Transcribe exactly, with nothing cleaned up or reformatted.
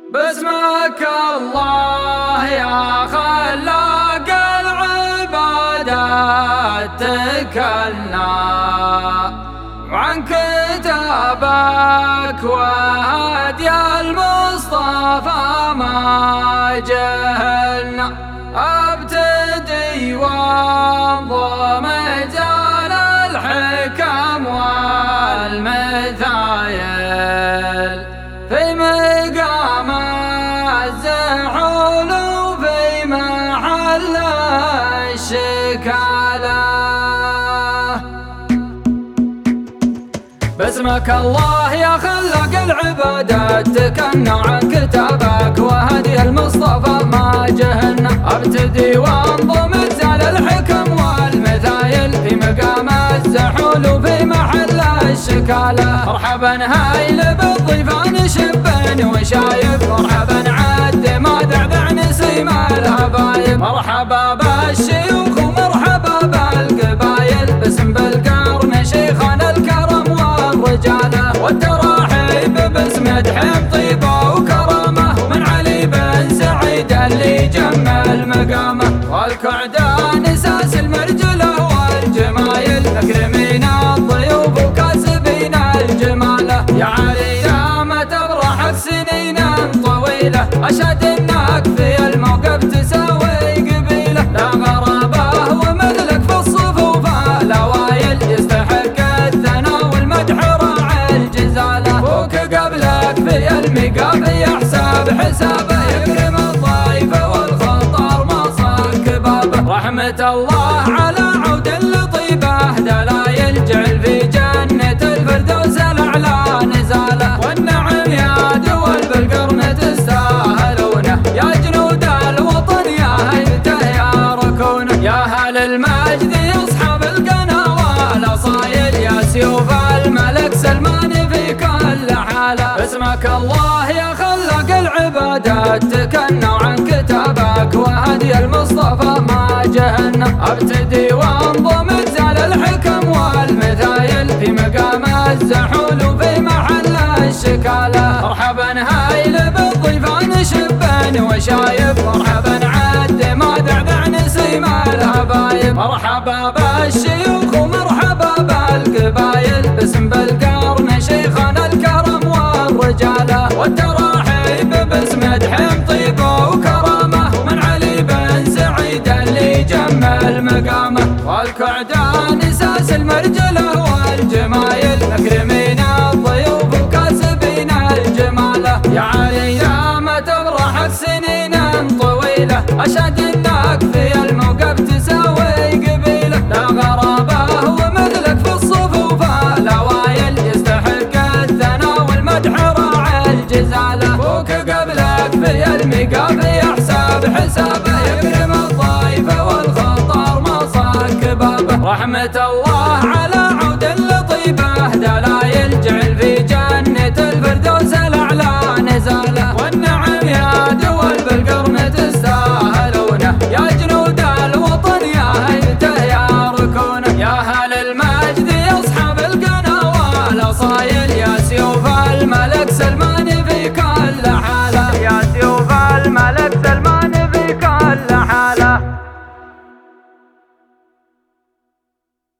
باسمك الله يا خلاق العبادات تكلنا، وعن كتابك وهدي المصطفى ما جهلنا. ابتدي وانظم جال الحكم والمثايل في مقام الزحول وفي محل الشكالة. باسمك الله يا خلاق العبادات تكلنا، عن كتابك وهدي المصطفى ما جهلنا. ابتدي وانظم زال الحكم والمثايل في مقام الزحول وفي محل الشكالة. مرحبا هايل بالضيفان شبان وشايب، مرحبا عد ما ذعذع نسيم الهبايب. مرحبا بالشيوخ ومرحبا بالقبايل، باسم بالقرن شيخنا الكرم والرجالة. والتراحيب باسم دحيم طيبة وكرامة، ومن علي بن سعيد اللي جمل مقامه. والكعدان اساس المرجله والجمايل، مكرمين الضيوف وكاسبين الجماله. يا علي يا ما تفرحك سنين طويله، اشهد انك في الموقف تساوي قبيله. لا غرابه ومثلك في الصفوف الاوائل، يستحق الثناء والمدح راعي الجزاله. فوق قبلك في المقام يحسب حسابه، يكرم الضيف والخطر ما صك بابه. رحمة الله على عود لطيبه دلايل، جعل في جنة الفردوس الأعلى نزاله. والنعم يا دول بالقرن تستاهلونه، يا جنود الوطن يا هيبته يا ركونه. يا أهل المجد يا أصحاب القنا والأصايل، يا سيوف الملك سلمان في كل حالة. باسمك الله يا خلاق العبادات تكلنا، وعن كتابك وهدي المصطفى ما جهلنا. ابتدي وانظم زال الحكم والمثايل في مقام الزحول وفي محل الشكالة. مرحبا هايل بالضيفان شبان وشايب، مرحبا عد ما ذعذع نسيم الهبايب. مرحبا بالشيوخ ومرحبا بالقبايل، باسم بالقرن شيخنا الكرم والرجالة. والتراحيب باسم دحيم طيبة وكرامة، ومن علي بن سعيد اللي جمل مقامه. والكعدان اساس المرجله والجمايل، مكرمين الضيوف وكاسبين الجماله. يا علي يا ما تفرحك سنين طويله، اشهد انك في الموقف تساوي قبيله. لا غرابه ومثلك في الصفوف الاوائل، يستحق الثناء والمدح راعي الجزاله. فوق قبلك في المقام يحسب حسابه، يكرم الضيف والخطر ما صك بابه. رحمة الله على عود لطيبه دلايل، جعل في جنة الفردوس الأعلى نزاله. والنعم يا دول بالقرن تستاهلونه، يا جنود الوطن يا هيبته يا ركونه. يا أهل المجد يا أصحاب القنا والأصايل،